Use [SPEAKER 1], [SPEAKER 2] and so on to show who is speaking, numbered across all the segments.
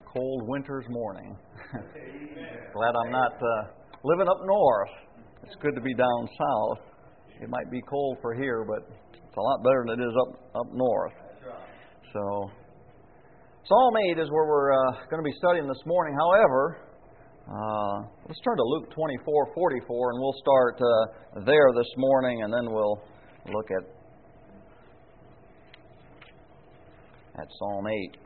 [SPEAKER 1] cold winter's morning. Glad I'm not living up north. It's good to be down south. It might be cold for here, but it's a lot better than it is up north. So, Psalm 8 is where we're going to be studying this morning. However, let's turn to Luke 24:44, and we'll start there this morning, and then we'll look at Psalm 8.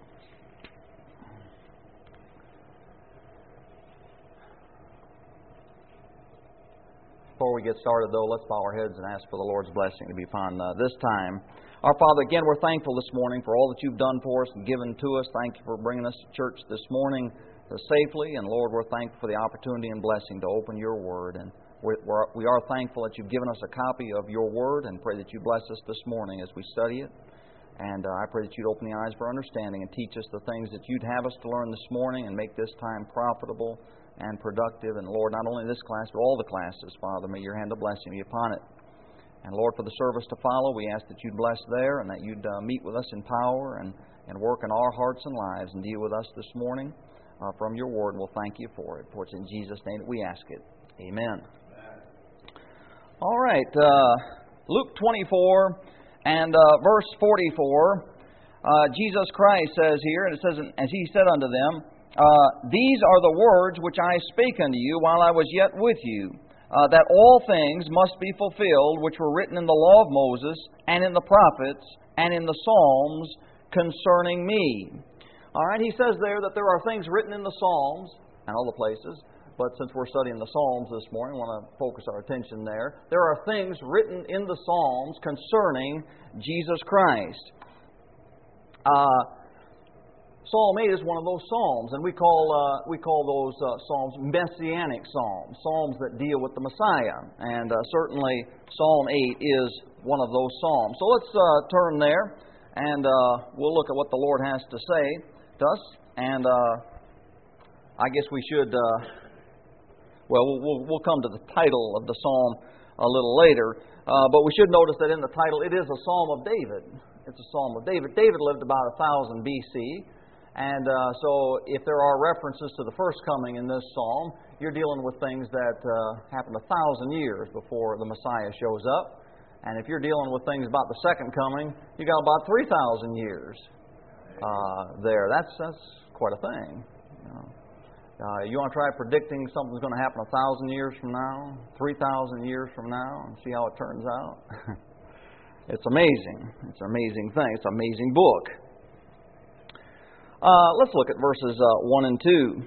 [SPEAKER 1] Before we get started, though, let's bow our heads and ask for the Lord's blessing to be upon this time. Our Father, again, we're thankful this morning for all that you've done for us and given to us. Thank you for bringing us to church this morning safely. And, Lord, we're thankful for the opportunity and blessing to open your word. And we are thankful that you've given us a copy of your word, and pray that you bless us this morning as we study it. And I pray that you'd open the eyes for understanding and teach us the things that you'd have us to learn this morning, and make this time profitable and productive. And Lord, not only this class, but all the classes, Father, may your hand of blessing be upon it. And Lord, for the service to follow, we ask that you'd bless there, and that you'd meet with us in power and work in our hearts and lives and deal with us this morning from your word. And we'll thank you for it. For it's in Jesus' name that we ask it. Amen. All right, Luke 24 and verse 44, Jesus Christ says here, and it says, as he said unto them, these are the words which I spake unto you while I was yet with you, that all things must be fulfilled which were written in the law of Moses, and in the prophets, and in the Psalms concerning me. All right, he says there that there are things written in the Psalms and other places, but since we're studying the Psalms this morning, I want to focus our attention there. There are things written in the Psalms concerning Jesus Christ. Psalm 8 is one of those psalms, and we call those psalms messianic psalms, psalms that deal with the Messiah. And certainly Psalm 8 is one of those psalms. So let's turn there, and we'll look at what the Lord has to say to us. And I guess we should, we'll come to the title of the psalm a little later. But we should notice that in the title, it is a psalm of David. It's a psalm of David. David lived about 1000 B.C., and so if there are references to the first coming in this psalm, you're dealing with things that happened 1,000 years before the Messiah shows up. And if you're dealing with things about the second coming, you got about 3,000 years there. That's quite a thing. You want to try predicting something's going to happen 1,000 years from now, 3,000 years from now, and see how it turns out? It's amazing. It's an amazing thing. It's an amazing book. Let's look at verses 1 and 2. It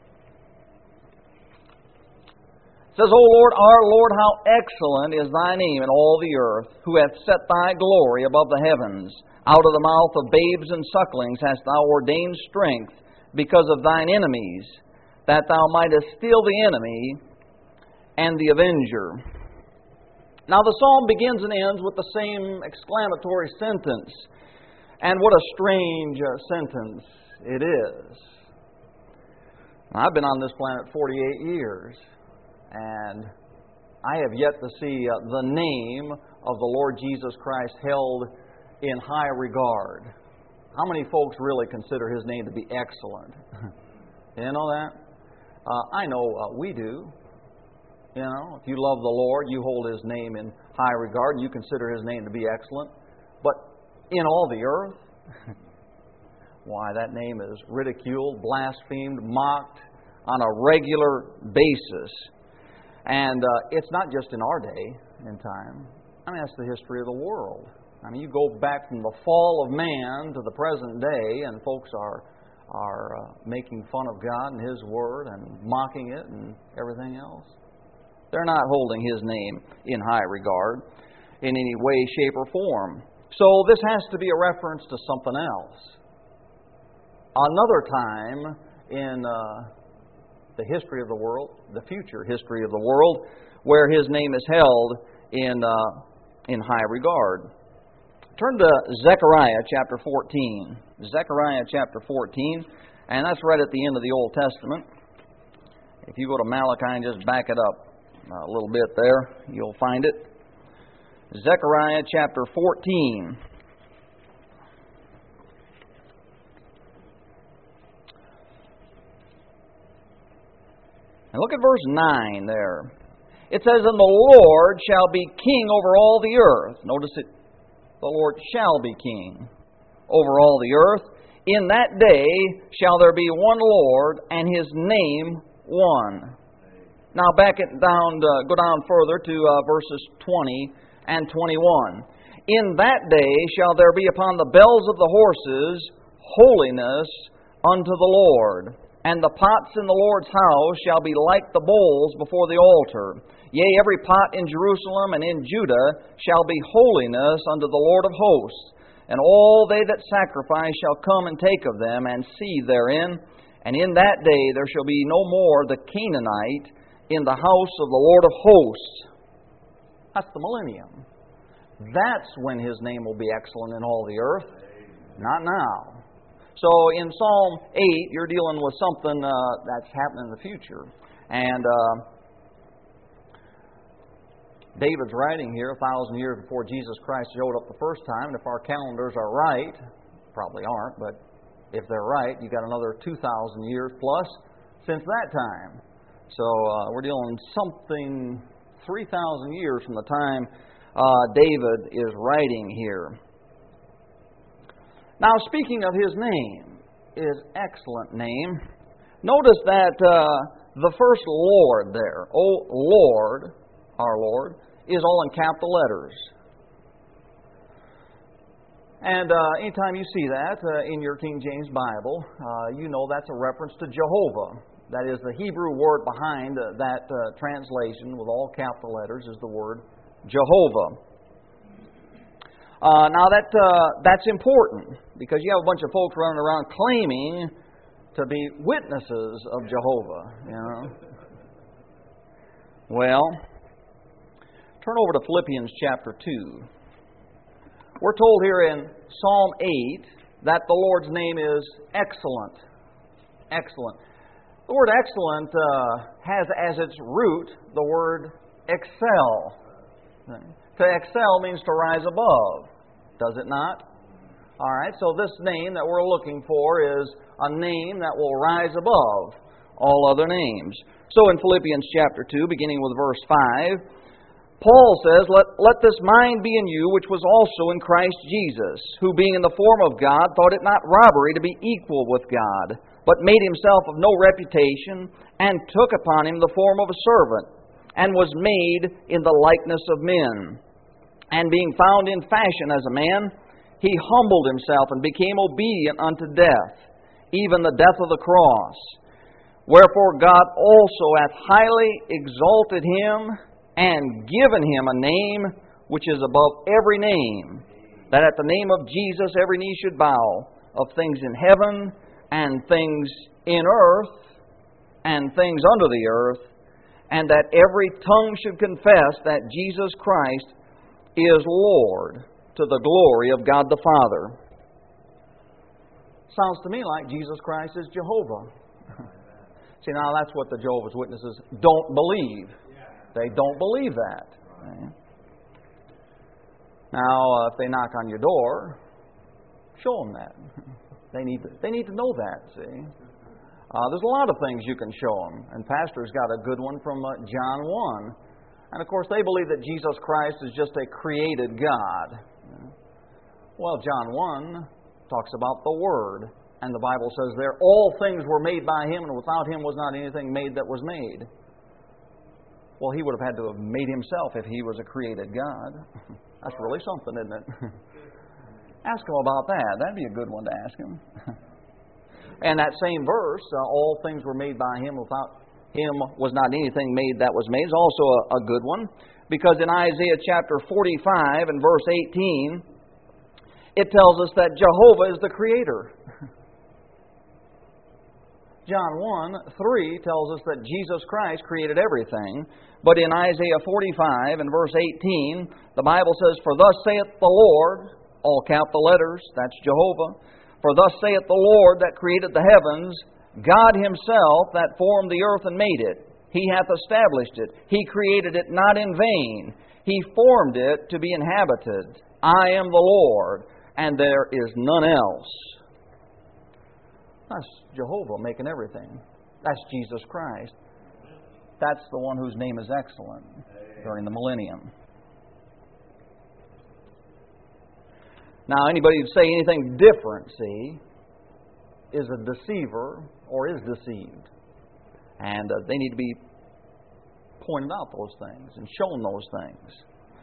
[SPEAKER 1] says, O Lord, our Lord, how excellent is thy name in all the earth, who hath set thy glory above the heavens. Out of the mouth of babes and sucklings hast thou ordained strength because of thine enemies, that thou mightest steal the enemy and the avenger. Now the psalm begins and ends with the same exclamatory sentence. And what a strange sentence it is. I've been on this planet 48 years, and I have yet to see the name of the Lord Jesus Christ held in high regard. How many folks really consider His name to be excellent? You know that? I know we do. You know, if you love the Lord, you hold His name in high regard, and you consider His name to be excellent. But in all the earth, why, that name is ridiculed, blasphemed, mocked on a regular basis. And it's not just in our day and time. I mean, that's the history of the world. I mean, you go back from the fall of man to the present day, and folks are making fun of God and His Word and mocking it and everything else. They're not holding His name in high regard in any way, shape, or form. So this has to be a reference to something else. Another time in the history of the world, the future history of the world, where His name is held in high regard. Turn to Zechariah chapter 14. Zechariah chapter 14, and that's right at the end of the Old Testament. If you go to Malachi and just back it up a little bit there, you'll find it. Zechariah chapter 14. And look at verse 9 there. It says, "And the Lord shall be king over all the earth." Notice it. The Lord shall be king over all the earth. "In that day shall there be one Lord, and His name one." Now go down further to verses 20 and 21. "In that day shall there be upon the bells of the horses holiness unto the Lord. And the pots in the Lord's house shall be like the bowls before the altar. Yea, every pot in Jerusalem and in Judah shall be holiness unto the Lord of hosts. And all they that sacrifice shall come and take of them, and see therein. And in that day there shall be no more the Canaanite in the house of the Lord of hosts." That's the millennium. That's when His name will be excellent in all the earth. Not now. So in Psalm 8, you're dealing with something that's happening in the future. And David's writing here 1,000 years before Jesus Christ showed up the first time. And if our calendars are right, probably aren't, but if they're right, you've got another 2,000 years plus since that time. So we're dealing something 3,000 years from the time David is writing here. Now, speaking of His name, His excellent name, notice that the first Lord there, "O Lord," our Lord, is all in capital letters. And anytime you see that in your King James Bible, you know that's a reference to Jehovah. That is, the Hebrew word behind that translation with all capital letters is the word Jehovah. Now that's important, because you have a bunch of folks running around claiming to be witnesses of Jehovah, you know. Well, turn over to Philippians chapter 2. We're told here in Psalm 8 that the Lord's name is excellent. Excellent. The word excellent has as its root the word excel. To excel means to rise above, does it not? All right, so this name that we're looking for is a name that will rise above all other names. So in Philippians chapter 2, beginning with verse 5, Paul says, Let this mind be in you, which was also in Christ Jesus, who being in the form of God, thought it not robbery to be equal with God, but made Himself of no reputation, and took upon Him the form of a servant, and was made in the likeness of men. And being found in fashion as a man, He humbled Himself, and became obedient unto death, even the death of the cross. Wherefore God also hath highly exalted Him, and given Him a name which is above every name, that at the name of Jesus every knee should bow, of things in heaven, and things in earth, and things under the earth, and that every tongue should confess that Jesus Christ is Lord, to the glory of God the Father. Sounds to me like Jesus Christ is Jehovah. See, now that's what the Jehovah's Witnesses don't believe. They don't believe that. Okay? Now, if they knock on your door, show them that. They need to know that, see. There's a lot of things you can show them. And Pastor's got a good one from John 1. And of course, they believe that Jesus Christ is just a created God. Well, John 1 talks about the Word. And the Bible says there, all things were made by Him, and without Him was not anything made that was made. Well, He would have had to have made Himself if He was a created God. That's really something, isn't it? Ask Him about that. That'd be a good one to ask Him. And that same verse, all things were made by Him, without Him was not anything made that was made, is also a good one. Because in Isaiah chapter 45 and verse 18, it tells us that Jehovah is the Creator. John 1:3 tells us that Jesus Christ created everything. But in Isaiah 45 and verse 18, the Bible says, For thus saith the Lord, all capital letters, that's Jehovah. For thus saith the Lord that created the heavens, God Himself that formed the earth and made it. He hath established it. He created it not in vain. He formed it to be inhabited. I am the Lord, and there is none else. That's Jehovah making everything. That's Jesus Christ. That's the one whose name is excellent during the millennium. Now, anybody who'd say anything different, see, is a deceiver or is deceived. And they need to be pointed out those things and shown those things.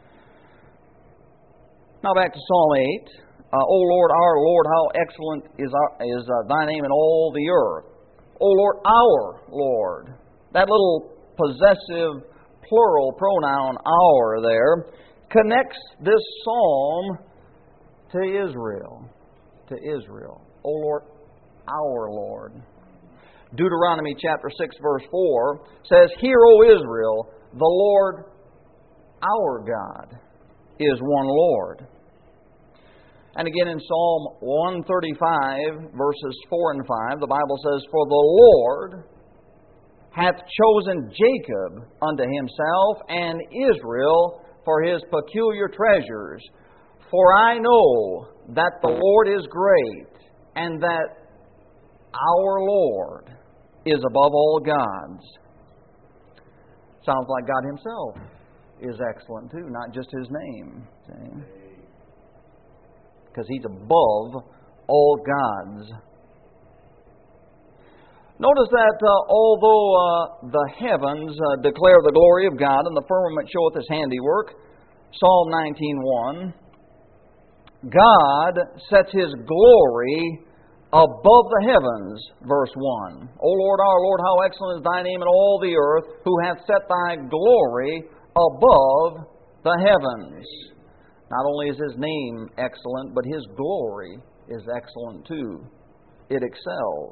[SPEAKER 1] Now back to Psalm 8. O Lord, our Lord, how excellent is Thy name in all the earth. O Lord, our Lord. That little possessive plural pronoun, our, there, connects this psalm to Israel. To Israel. O Lord, our Lord. Deuteronomy chapter 6, verse 4 says, Hear, O Israel, the Lord, our God, is one Lord. And again in Psalm 135, verses 4 and 5, the Bible says, For the Lord hath chosen Jacob unto himself, and Israel for his peculiar treasures. For I know that the Lord is great, and that our Lord is above all gods. Sounds like God Himself is excellent too, not just His name. Because He's above all gods. Notice that although the heavens declare the glory of God, and the firmament showeth His handiwork, Psalm 19:1, God sets His glory above the heavens, verse 1. O Lord, our Lord, how excellent is Thy name in all the earth, who hath set Thy glory above the heavens. Not only is His name excellent, but His glory is excellent too. It excels.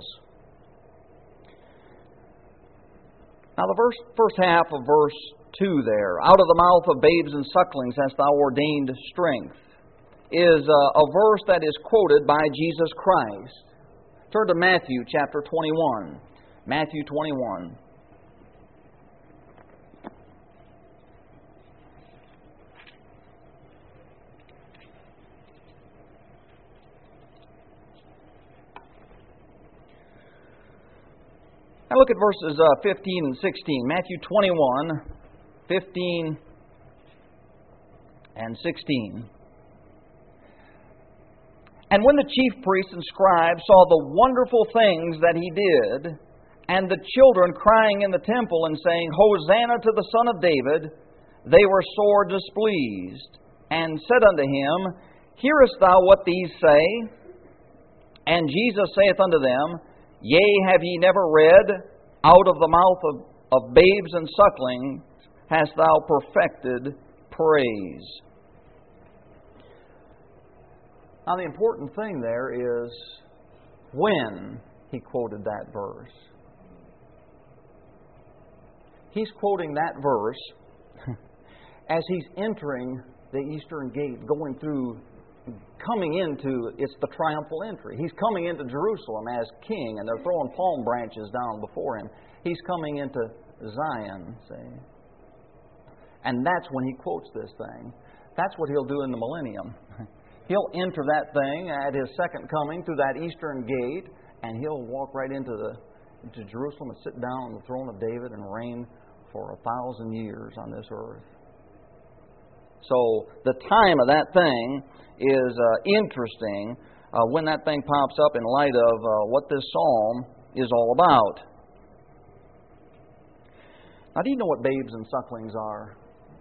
[SPEAKER 1] Now the first half of verse 2 there, out of the mouth of babes and sucklings hast Thou ordained strength, is a verse that is quoted by Jesus Christ. Turn to Matthew chapter 21. Matthew 21. Now look at verses 15 and 16. Matthew 21, 15 and 16. And when the chief priests and scribes saw the wonderful things that He did, and the children crying in the temple and saying, Hosanna to the Son of David, they were sore displeased, and said unto Him, Hearest thou what these say? And Jesus saith unto them, Yea, have ye never read, Out of the mouth of babes and sucklings hast thou perfected praise. Now the important thing there is when he quoted that verse. He's quoting that verse as he's entering the eastern gate, coming into, it's the triumphal entry. He's coming into Jerusalem as king, and they're throwing palm branches down before him. He's coming into Zion, see. And that's when he quotes this thing. That's what he'll do in the millennium. He'll enter that thing at His second coming through that eastern gate, and He'll walk right into Jerusalem and sit down on the throne of David and reign for 1,000 years on this earth. So the time of that thing is interesting when that thing pops up in light of what this psalm is all about. Now, do you know what babes and sucklings are?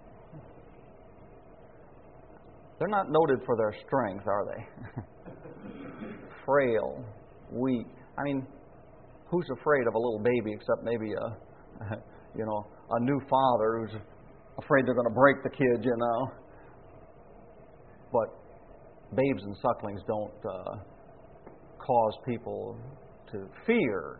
[SPEAKER 1] They're not noted for their strength, are they? Frail, weak. I mean, who's afraid of a little baby except maybe a new father who's afraid they're going to break the kid, But babes and sucklings don't cause people to fear,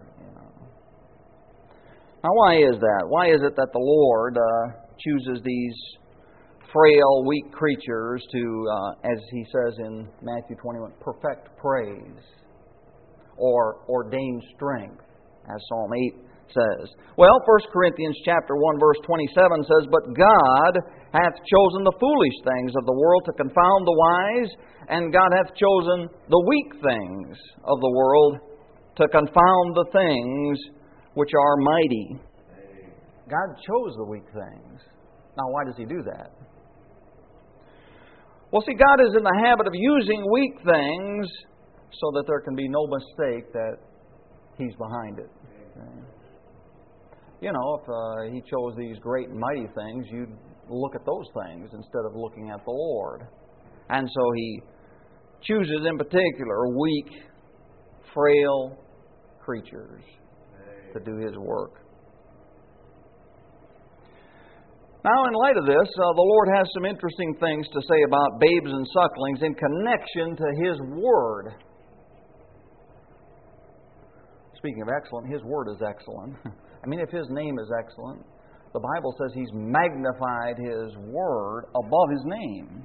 [SPEAKER 1] Now, why is that? Why is it that the Lord chooses these frail, weak creatures to, as He says in Matthew 21, perfect praise or ordained strength, as Psalm 8 says? Well, 1 Corinthians chapter 1, verse 27 says, But God hath chosen the foolish things of the world to confound the wise, and God hath chosen the weak things of the world to confound the things which are mighty. God chose the weak things. Now, why does He do that? Well, see, God is in the habit of using weak things so that there can be no mistake that He's behind it. Okay? You know, if He chose these great and mighty things, you'd look at those things instead of looking at the Lord. And so He chooses in particular weak, frail creatures to do His work. Now, in light of this, the Lord has some interesting things to say about babes and sucklings in connection to His Word. Speaking of excellent, His Word is excellent. I mean, if His name is excellent, the Bible says He's magnified His Word above His name.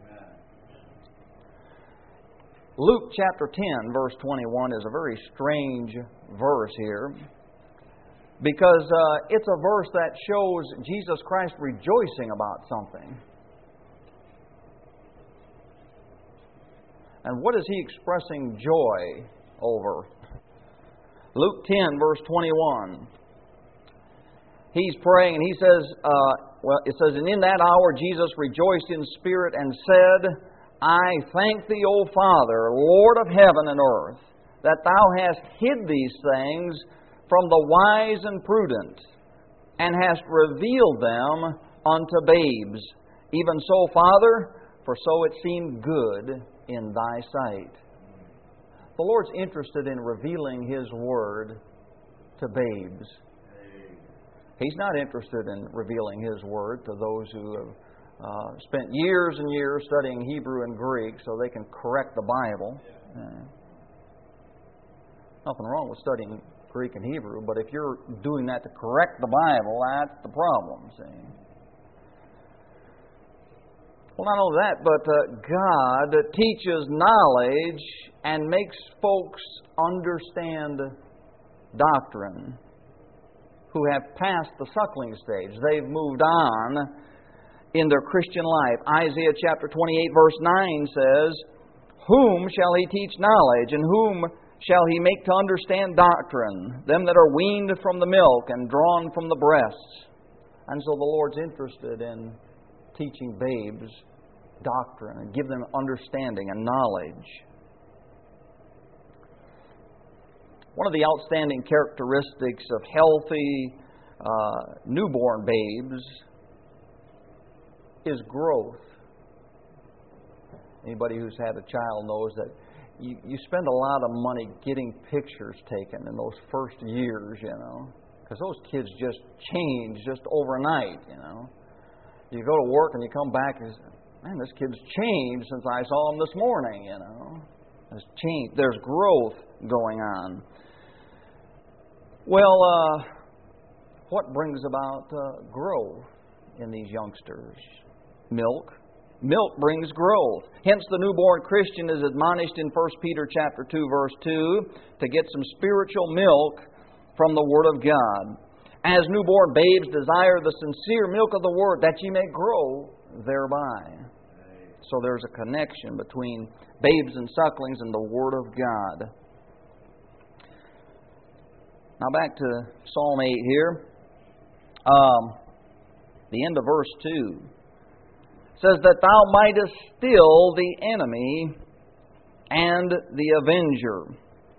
[SPEAKER 1] Luke chapter 10, verse 21 is a very strange verse here, because it's a verse that shows Jesus Christ rejoicing about something. And what is He expressing joy over? Luke 10, verse 21. He's praying and He says, it says, "And in that hour Jesus rejoiced in spirit and said, I thank Thee, O Father, Lord of heaven and earth, that Thou hast hid these things from the wise and prudent, and hast revealed them unto babes. Even so, Father, for so it seemed good in Thy sight." The Lord's interested in revealing His Word to babes. He's not interested in revealing His Word to those who have spent years and years studying Hebrew and Greek so they can correct the Bible. Nothing wrong with studying Greek and Hebrew, but if you're doing that to correct the Bible, that's the problem, see. Well, not only that, but God teaches knowledge and makes folks understand doctrine who have passed the suckling stage. They've moved on in their Christian life. Isaiah chapter 28, verse 9 says, "Whom shall He teach knowledge, and whom shall He make to understand doctrine? Them that are weaned from the milk and drawn from the breasts." And so the Lord's interested in teaching babes doctrine and give them understanding and knowledge. One of the outstanding characteristics of healthy newborn babes is growth. Anybody who's had a child knows that you spend a lot of money getting pictures taken in those first years, you know, because those kids just change just overnight, you know. You go to work and you come back and you say, "Man, this kid's changed since I saw him this morning," you know. There's change. There's growth going on. Well, what brings about growth in these youngsters? Milk. Milk brings growth. Hence the newborn Christian is admonished in 1 Peter chapter 2, verse 2 to get some spiritual milk from the Word of God. As newborn babes desire the sincere milk of the Word, that ye may grow thereby. So there's a connection between babes and sucklings and the Word of God. Now back to Psalm 8 here. The end of verse 2 says that Thou mightest still the enemy and the avenger.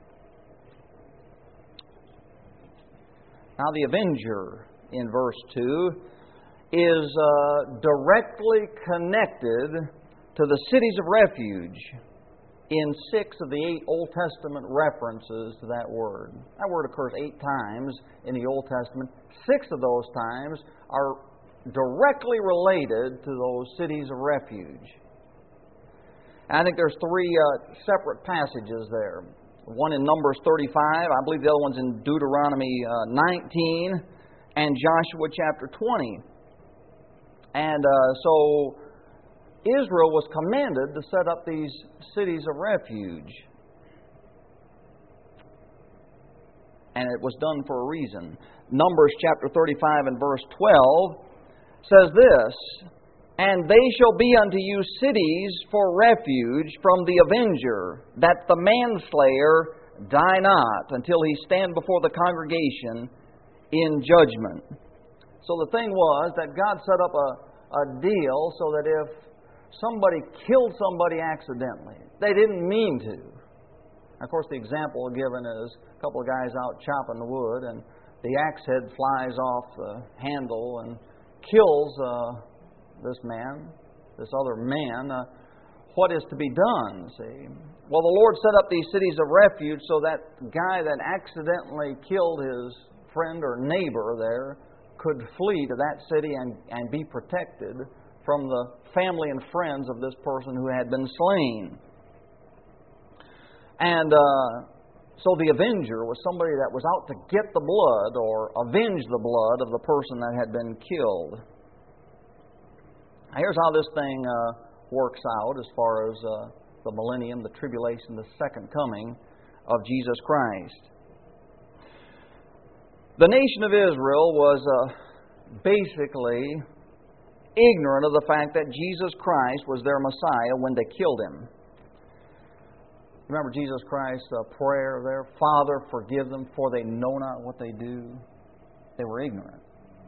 [SPEAKER 1] Now the avenger in verse 2 is directly connected to the cities of refuge in 6 of the 8 Old Testament references to that word. That word occurs 8 times in the Old Testament. 6 of those times are directly related to those cities of refuge. And I think there's 3 separate passages there. One in Numbers 35, I believe the other one's in Deuteronomy 19, and Joshua chapter 20. And so Israel was commanded to set up these cities of refuge. And it was done for a reason. Numbers chapter 35 and verse 12 says this, "And they shall be unto you cities for refuge from the avenger, that the manslayer die not, until he stand before the congregation in judgment." So the thing was that God set up a deal so that if somebody killed somebody accidentally, they didn't mean to. Of course, the example given is a couple of guys out chopping the wood, and the axe head flies off the handle and kills this other man. What is to be done, see? Well, the Lord set up these cities of refuge so that guy that accidentally killed his friend or neighbor there could flee to that city and be protected from the family and friends of this person who had been slain. And so the avenger was somebody that was out to get the blood or avenge the blood of the person that had been killed. Now, here's how this thing works out as far as the millennium, the tribulation, the second coming of Jesus Christ. The nation of Israel was basically ignorant of the fact that Jesus Christ was their Messiah when they killed Him. Remember Jesus Christ's prayer there, Father, forgive them, for they know not what they do. They were ignorant.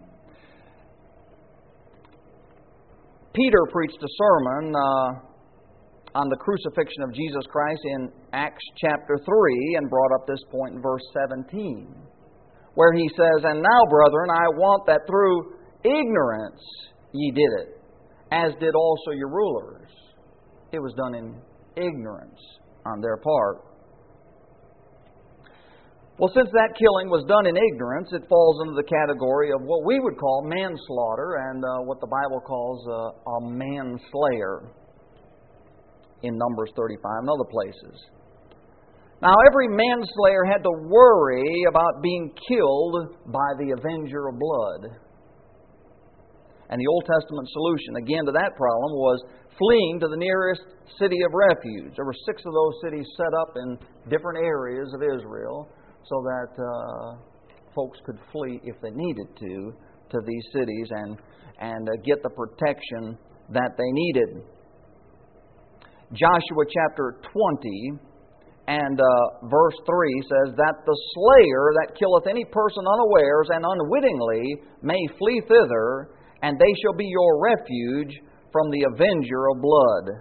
[SPEAKER 1] Peter preached a sermon on the crucifixion of Jesus Christ in Acts chapter 3 and brought up this point in verse 17, where he says, "And now, brethren, I want that through ignorance ye did it, as did also your rulers." It was done in ignorance on their part. Well, since that killing was done in ignorance, it falls into the category of what we would call manslaughter and what the Bible calls a manslayer in Numbers 35 and other places. Now, every manslayer had to worry about being killed by the avenger of blood. And the Old Testament solution, again, to that problem was fleeing to the nearest city of refuge. There were 6 of those cities set up in different areas of Israel so that folks could flee if they needed to these cities and get the protection that they needed. Joshua chapter 20 and verse 3 says that the slayer that killeth any person unawares and unwittingly may flee thither, and they shall be your refuge from the avenger of blood.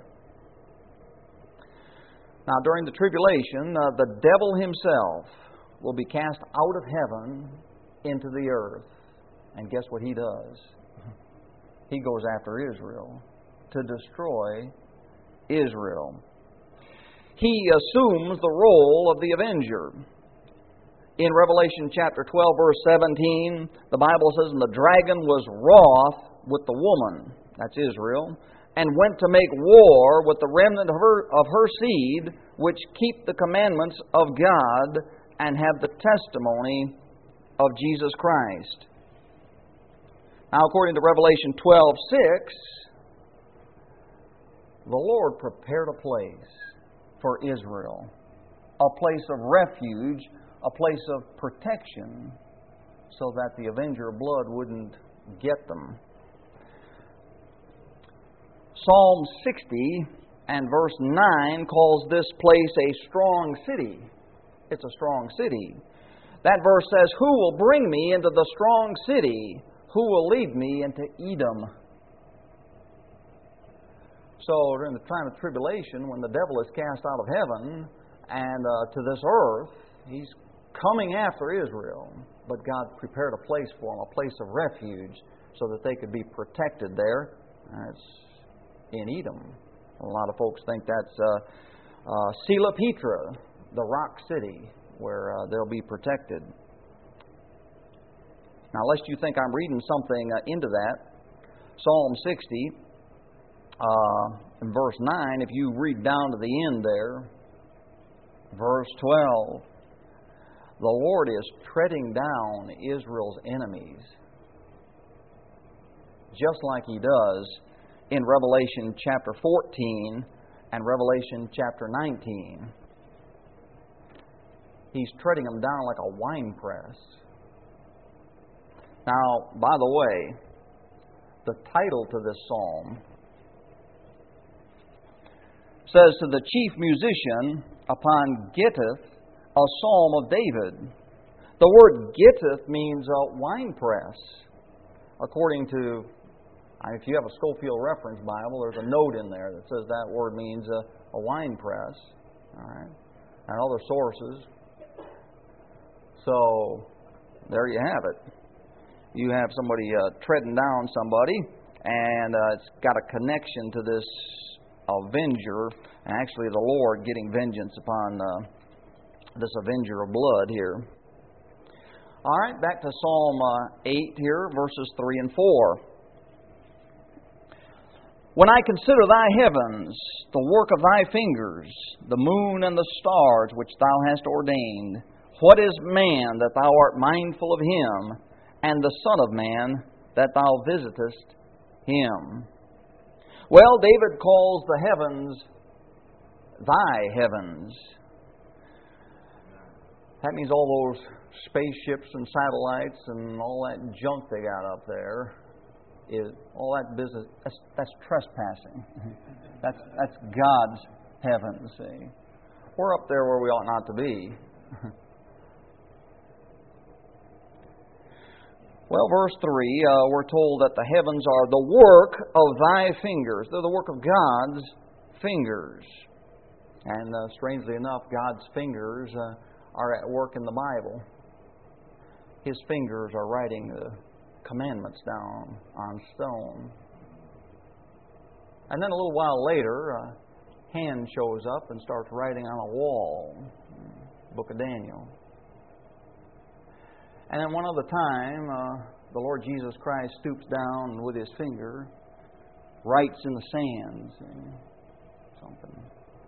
[SPEAKER 1] Now, during the tribulation, the devil himself will be cast out of heaven into the earth. And guess what he does? He goes after Israel to destroy Israel. He assumes the role of the avenger. In Revelation chapter 12, verse 17, the Bible says, "And the dragon was wroth with the woman," that's Israel, "and went to make war with the remnant of her seed, which keep the commandments of God and have the testimony of Jesus Christ." Now, according to Revelation 12:6, the Lord prepared a place for Israel, a place of refuge, a place of protection, so that the avenger of blood wouldn't get them. Psalm 60 and verse 9 calls this place a strong city. It's a strong city. That verse says, "Who will bring me into the strong city? Who will lead me into Edom?" So during the time of tribulation, when the devil is cast out of heaven and to this earth, he's coming after Israel. But God prepared a place for them, a place of refuge, so that they could be protected there. It's in Edom. A lot of folks think that's Sela Petra, the rock city, where they'll be protected. Now, lest you think I'm reading something into that, Psalm 60, in verse 9, if you read down to the end there, verse 12, the Lord is treading down Israel's enemies, just like He does in Revelation chapter 14 and Revelation chapter 19. He's treading them down like a winepress. Now, by the way, the title to this psalm says, "To the chief musician upon Gittith, a psalm of David." The word Gittith means winepress. according to, if you have a Scofield Reference Bible, there's a note in there that says that word means a wine press. All right, and other sources. So there you have it. You have somebody treading down somebody, and it's got a connection to this avenger, and actually the Lord getting vengeance upon this avenger of blood here. All right, back to Psalm 8 here, verses 3 and 4. When I consider thy heavens, the work of thy fingers, the moon and the stars which thou hast ordained, what is man that thou art mindful of him, and the Son of Man that thou visitest him? Well, David calls the heavens thy heavens. That means all those spaceships and satellites and all that junk they got up there, all that business, that's trespassing. That's God's heavens, see. We're up there where we ought not to be. Well, verse 3, we're told that the heavens are the work of thy fingers. They're the work of God's fingers. And strangely enough, God's fingers are at work in the Bible. His fingers are writing the commandments down on stone. And then a little while later, a hand shows up and starts writing on a wall. Book of Daniel. And then one other time, the Lord Jesus Christ stoops down and with His finger writes in the sand. Something.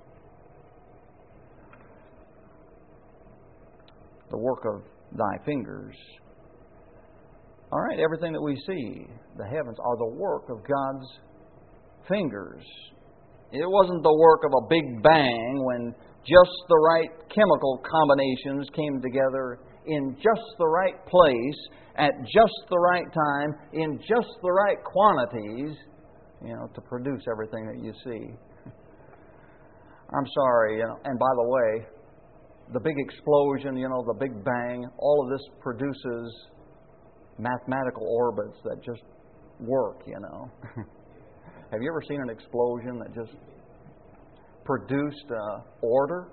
[SPEAKER 1] The work of thy fingers. All right, everything that we see, the heavens, are the work of God's fingers. It wasn't the work of a big bang when just the right chemical combinations came together in just the right place, at just the right time, in just the right quantities, to produce everything that you see. I'm sorry, and by the way, the big explosion, the big bang, all of this produces mathematical orbits that just work, Have you ever seen an explosion that just produced order?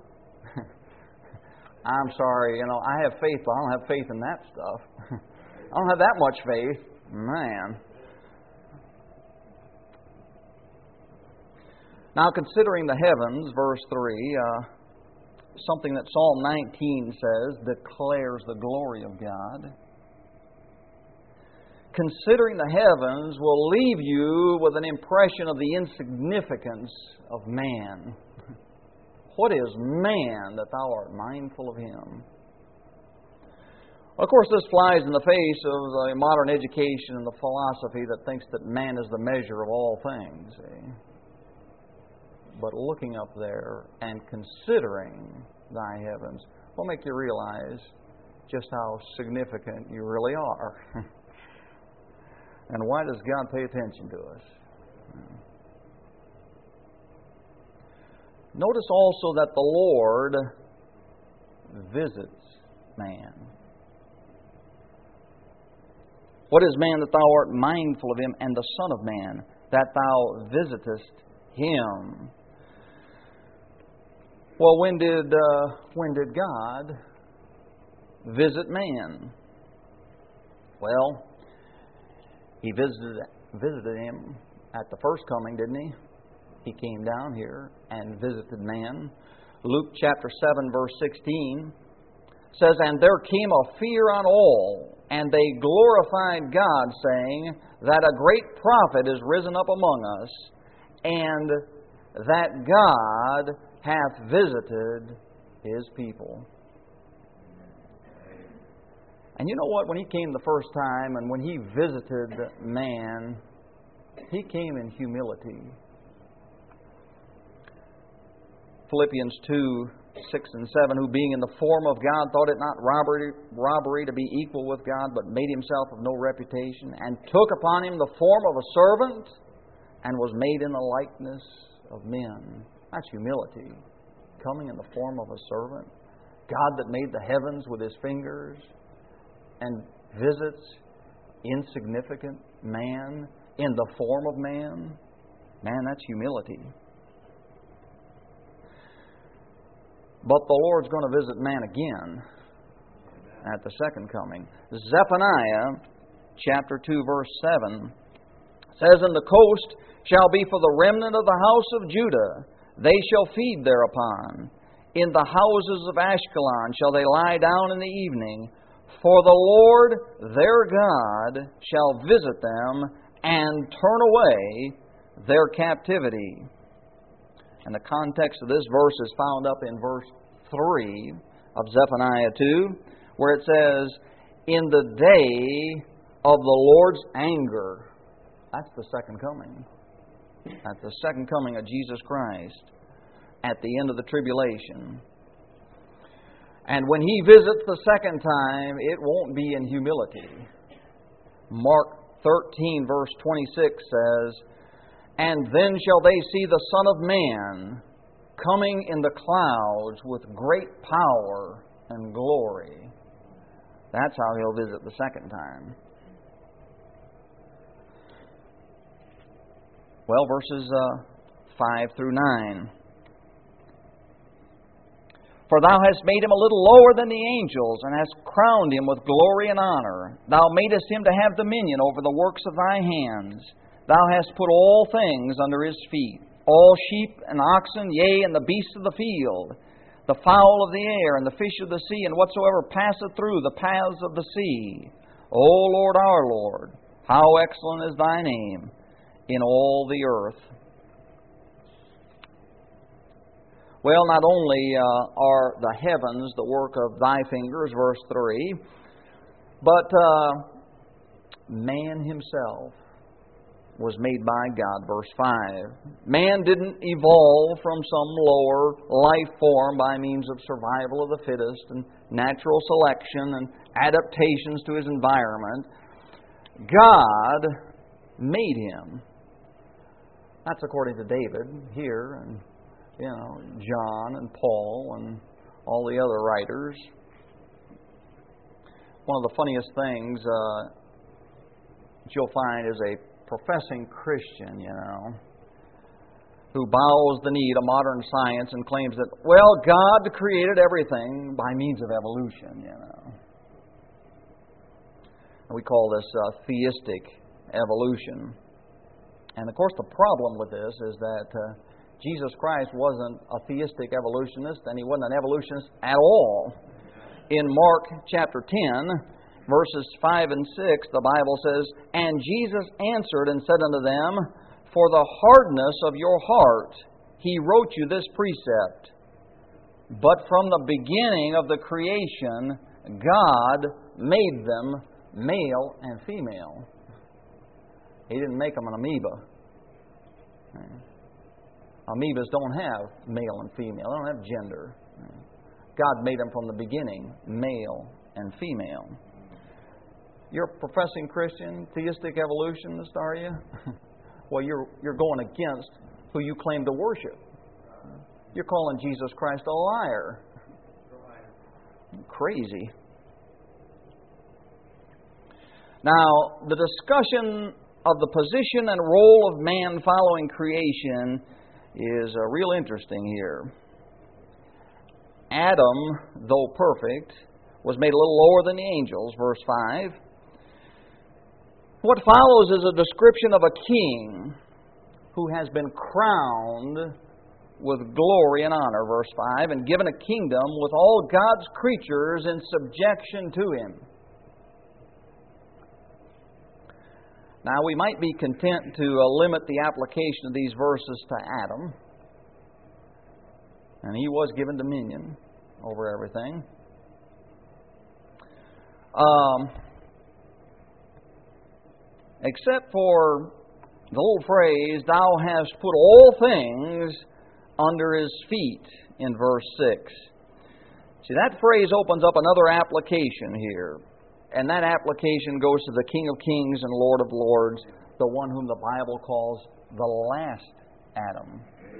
[SPEAKER 1] I'm sorry, I have faith, but I don't have faith in that stuff. I don't have that much faith. Man. Now, considering the heavens, verse 3, something that Psalm 19 says declares the glory of God. Considering the heavens will leave you with an impression of the insignificance of man. What is man that thou art mindful of him? Of course, this flies in the face of the modern education and the philosophy that thinks that man is the measure of all things. But looking up there and considering thy heavens will make you realize just how significant you really are. And why does God pay attention to us? Notice also that the Lord visits man. What is man that thou art mindful of him, and the Son of Man that thou visitest him? Well, when did God visit man? Well, He visited him at the first coming, didn't He? He came down here and visited man. Luke chapter 7, verse 16 says, And there came a fear on all, and they glorified God, saying, That a great prophet is risen up among us, and that God hath visited His people. And you know what? When He came the first time, and when He visited man, He came in humility. Philippians 2, 6 and 7, who being in the form of God, thought it not robbery to be equal with God, but made Himself of no reputation, and took upon Him the form of a servant, and was made in the likeness of men. That's humility. Coming in the form of a servant. God that made the heavens with His fingers and visits insignificant man in the form of man. Man, that's humility. But the Lord's going to visit man again at the second coming. Zephaniah chapter 2 verse 7 says, "And the coast shall be for the remnant of the house of Judah. They shall feed thereupon. In the houses of Ashkelon shall they lie down in the evening. For the Lord their God shall visit them and turn away their captivity." And the context of this verse is found up in verse 3 of Zephaniah 2, where it says, "In the day of the Lord's anger." That's the second coming. That's the second coming of Jesus Christ at the end of the tribulation. And when He visits the second time, it won't be in humility. Mark 13 verse 26 says, "And then shall they see the Son of Man coming in the clouds with great power and glory." That's how He'll visit the second time. Well, verses 5 through 9. "For thou hast made him a little lower than the angels, and hast crowned him with glory and honor. Thou madest him to have dominion over the works of thy hands. Thou hast put all things under his feet, all sheep and oxen, yea, and the beasts of the field, the fowl of the air, and the fish of the sea, and whatsoever passeth through the paths of the sea. O Lord, our Lord, how excellent is thy name in all the earth." Well, not only are the heavens the work of thy fingers, verse 3, but man himself was made by God, verse 5. Man didn't evolve from some lower life form by means of survival of the fittest and natural selection and adaptations to his environment. God made him. That's according to David here, and John and Paul and all the other writers. One of the funniest things that you'll find is a professing Christian, who bows the knee to modern science and claims that, well, God created everything by means of evolution, And we call this theistic evolution. And of course, the problem with this is that Jesus Christ wasn't a theistic evolutionist, and He wasn't an evolutionist at all. In Mark chapter 10, verses 5 and 6, the Bible says, "And Jesus answered and said unto them, For the hardness of your heart He wrote you this precept. But from the beginning of the creation, God made them male and female." He didn't make them an amoeba. Amoebas don't have male and female. They don't have gender. God made them from the beginning, male and female. You're a professing Christian, theistic evolutionist, are you? Well, you're going against who you claim to worship. You're calling Jesus Christ a liar. Crazy. Now, the discussion of the position and role of man following creation is real interesting here. Adam, though perfect, was made a little lower than the angels, verse 5. What follows is a description of a king who has been crowned with glory and honor, verse 5, and given a kingdom with all God's creatures in subjection to him. Now, we might be content to limit the application of these verses to Adam. And he was given dominion over everything. Except for the little phrase, "Thou hast put all things under his feet," in verse 6. See, that phrase opens up another application here. And that application goes to the King of Kings and Lord of Lords, the one whom the Bible calls the last Adam.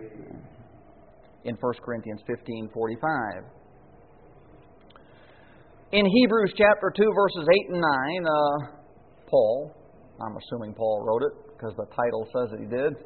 [SPEAKER 1] In 1 Corinthians 15:45. In Hebrews chapter 2, verses 8 and 9, Paul. I'm assuming Paul wrote it because the title says that he did.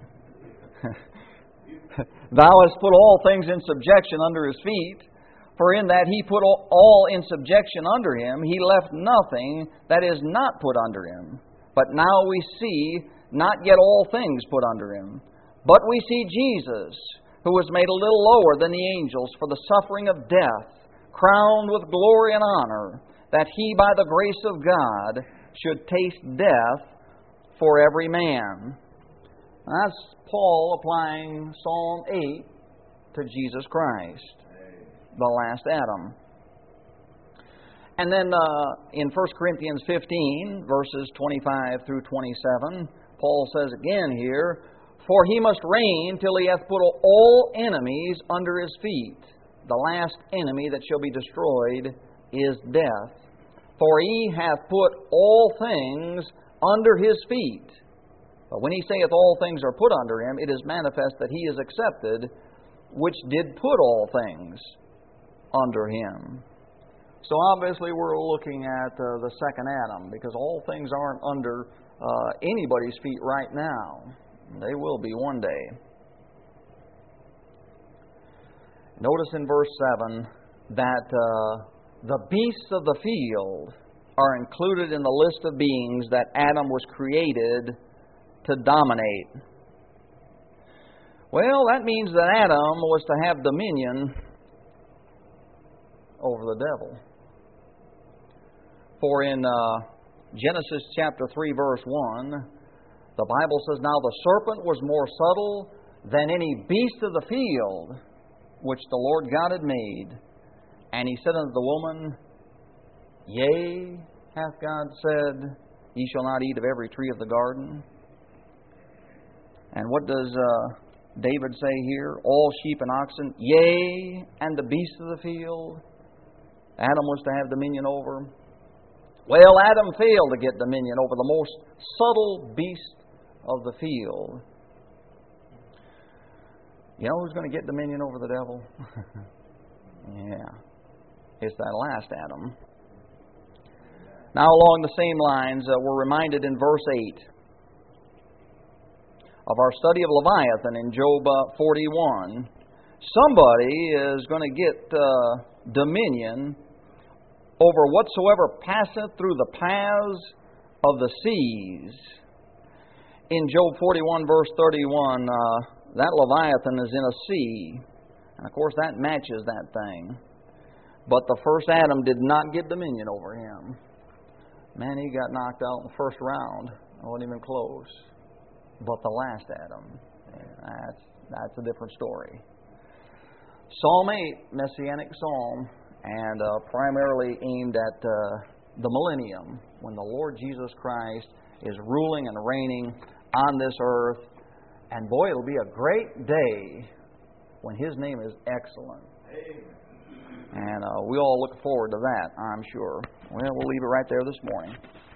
[SPEAKER 1] Thou hast put all things in subjection under his feet. For in that he put all in subjection under him, he left nothing that is not put under him. But now we see not yet all things put under him. But we see Jesus, who was made a little lower than the angels for the suffering of death, crowned with glory and honor, that he by the grace of God should taste death for every man. That's Paul applying Psalm 8 to Jesus Christ, the last Adam. And then in 1 Corinthians 15, verses 25 through 27, Paul says again here, For he must reign till he hath put all enemies under his feet. The last enemy that shall be destroyed is death. For he hath put all things under his feet. But when he saith all things are put under him, it is manifest that he is accepted, which did put all things under him. So obviously we're looking at the second Adam, because all things aren't under anybody's feet right now. They will be one day. Notice in verse 7 that the beasts of the field are included in the list of beings that Adam was created to dominate. Well, that means that Adam was to have dominion over the devil. For in Genesis chapter 3, verse 1, the Bible says, Now the serpent was more subtle than any beast of the field which the Lord God had made. And he said unto the woman, Yea, hath God said, Ye shall not eat of every tree of the garden? And what does David say here? All sheep and oxen, yea, and the beasts of the field, Adam was to have dominion over. Well, Adam failed to get dominion over the most subtle beast of the field. You know who's going to get dominion over the devil? Yeah. It's that last Adam. Now, along the same lines, we're reminded in verse 8 of our study of Leviathan in Job 41. Somebody is going to get dominion over whatsoever passeth through the paths of the seas. In Job 41, verse 31, that Leviathan is in a sea. And of course, that matches that thing. But the first Adam did not get dominion over him. Man, he got knocked out in the first round. It wasn't even close. But the last Adam, that's a different story. Psalm 8, Messianic Psalm, and primarily aimed at the millennium, when the Lord Jesus Christ is ruling and reigning on this earth. And boy, it'll be a great day when His name is excellent. Amen. And we all look forward to that, I'm sure. Well, we'll leave it right there this morning.